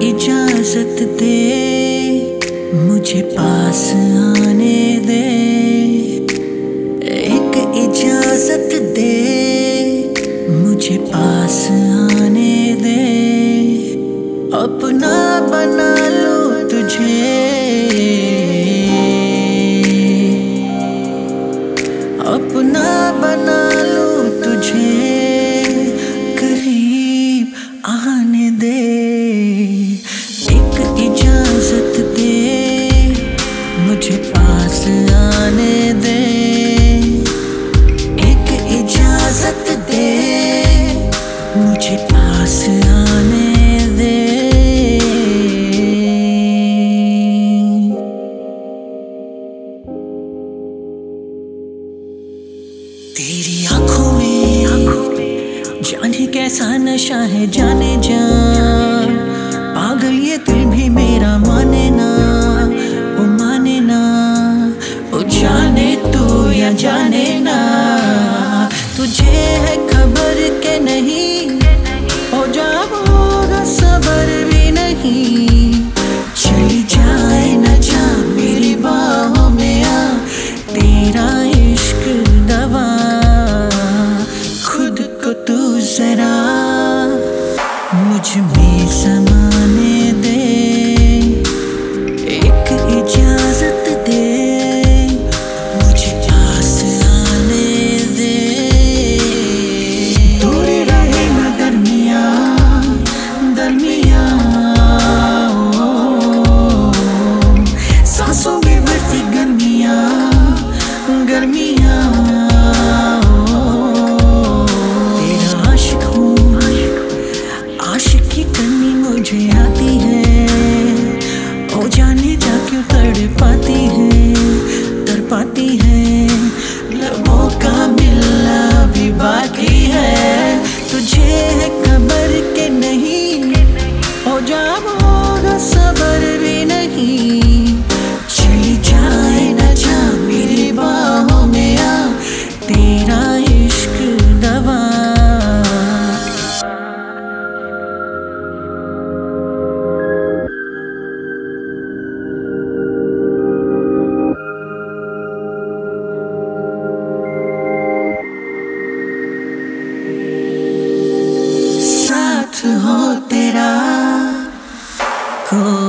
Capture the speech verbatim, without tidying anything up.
इजाजत दे, मुझे पास आने दे। एक इजाजत दे, मुझे पास आने दे। अपना बना लूं तुझे, अपना बना लूं तुझे। करीब आने दे, एक इजाजत दे, मुझे पास आने दे। एक इजाजत दे, मुझे पास आने दे। तेरी आंखों में जाने कैसा नशा है, जाने जा पागल ये दिल भी मेरा, माने ना ओ माने ना ओ जाने तू या जाने ना। तुझे है खबर के नहीं हो, जब होगा सबर भी नहीं। चली जाए न जा मेरी बाहों में आ, तेरा इश्क दवा। खुद को तू जरा मुझ में समाने दे, एक इजाजत दे, मुझे पास आने दे। दूरी रहे न दरमिया दरमिया, सांसों में भरती गर्मिया गर्मिया। तेरा आशिक हूँ, आशिकी करनी मुझे आती है। ओ जाने जा क्यों तड़ पाती है, तर पाती है। लबों का मिलना भी बाकी है। तुझे है खबर के नहीं हो, जब होगा सबर भी नहीं। चली जाए न जा मेरी बाहों में आ, तेरा इश्क दवा। साथ हो तेरा को